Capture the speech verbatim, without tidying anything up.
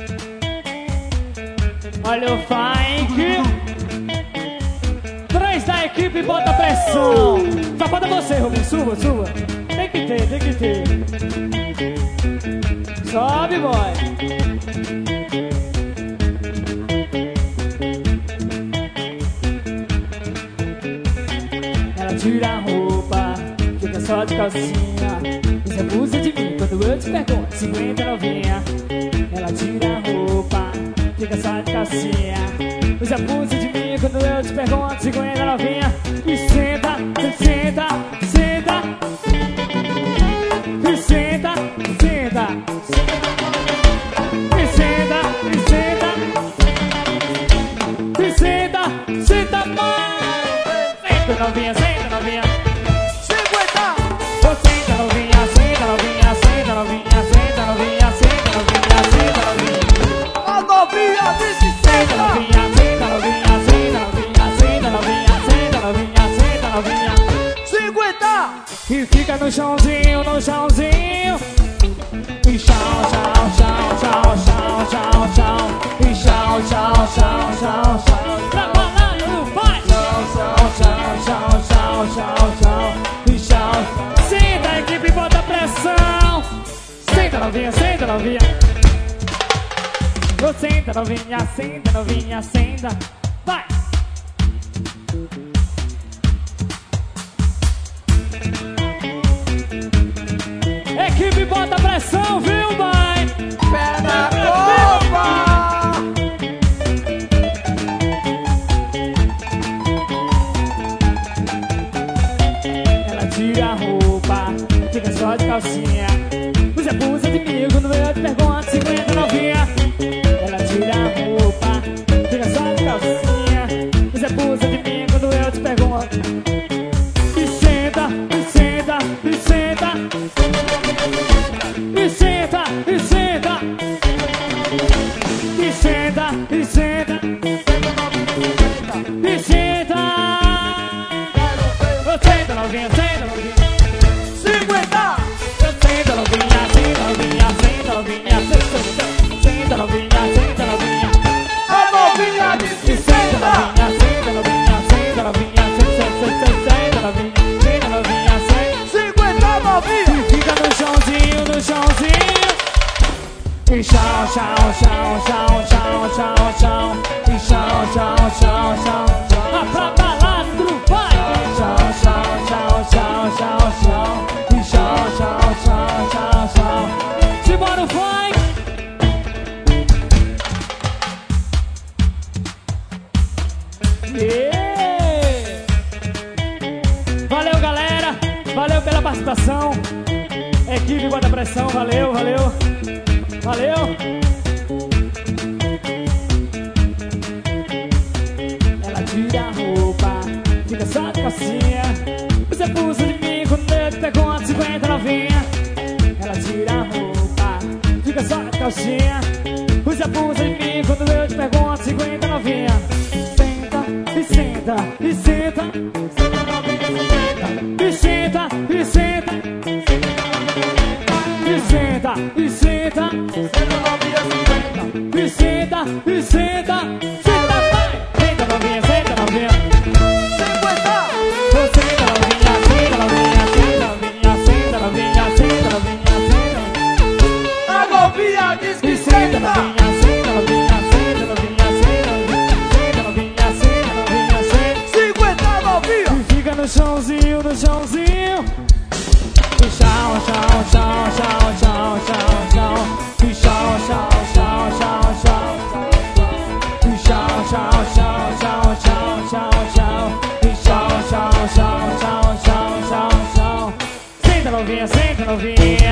Olha o funk. Três da equipe, bota pressão. Só bota você, Rubinho, suba, suba. Tem que ter, tem que ter. Sobe, boy. Ela tira a roupa, fica só de calcinha. Você abusa de mim quando eu te pergunto, cinquenta novinha. Ela tira a roupa, fica só de calcinha. Você abusa de mim quando eu te pergunto, cinquenta novinha. E senta, e senta, senta. E senta, senta. E senta, e senta. E senta, senta mais. Senta novinha, senta novinha. cinquenta! Senta novinha, senta novinha, senta novinha, senta novinha, senta novinha, senta novinha. A novinha disse Senta senta! novinha, senta novinha, senta novinha, senta novinha, senta novinha, senta novinha. cinquenta! E fica no chãozinho, no chãozinho. E tchau, tchau, tchau, tchau, tchau, tchau, tchau. E tchau, tchau, tchau, tchau, tchau. Trabalhando, vai! Tchau, tchau, tchau, tchau, tchau, tchau, tchau. E tchau. Senta, equipe, bota pressão. Senta novinha, senta novinha. Ô, senta novinha, senta novinha, senta. Vai! Equipe, bota pressão, viu, mãe? Pé na copa! Ela tira a roupa, fica só de calcinha. Você abusa de mim quando eu te pergunto, cinquenta novinha. Ela tira a roupa, fica só de calcinha. Você abusa de mim quando eu te pergunto. E senta, e senta, e senta. E senta, e senta. E senta, e senta. E senta. Ô, senta novinha, senta novinha. cinquenta! Senta novinha, senta novinha, senta novinha, senta, senta novinha, senta novinha. A novinha disse Senta senta! novinha, senta novinha, senta novinha, senta, senta, senta novinha, senta novinha, senta. cinquenta novinha! E fica no chãozinho, no chãozinho. E tchau, tchau, tchau, tchau, tchau, tchau, tchau. E tchau, tchau, tchau, tchau, tchau. Ah, pra balada, vai! Tchau, tchau, tchau, tchau, tchau, tchau. E tchau, tchau, tchau, tchau, tchau. Simbora o funk! Yeah! Valeu, galera! Valeu pela participação! Equipe Bota Pressão, valeu, valeu! Valeu! Ela tira a roupa, fica só de calcinha. Você abusa de mim quando eu te pergunto, cinquenta novinha. Ela tira a roupa, fica só de calcinha. Você abusa de mim quando eu te pergunto, cinquenta novinha. Senta, e senta, e senta. E senta, e senta. E senta, e senta. E senta, e senta. Senta, vai! Senta novinha, senta novinha. cinquenta! Senta novinha, senta novinha, senta novinha, senta novinha, senta novinha, senta. A novinha diz E que senta senta! novinha, senta novinha, senta novinha, senta novinha, senta novinha, senta. cinquenta novinha! E fica no chãozinho, no chãozinho. E tchau, tchau, tchau, tchau, tchau, tchau, tchau. E tchau, tchau, tchau, tchau, tchau. E tchau, tchau, tchau, tchau, tchau, tchau, tchau. E tchau, tchau, tchau, tchau, tchau, tchau, tchau. Senta novinha, senta novinha.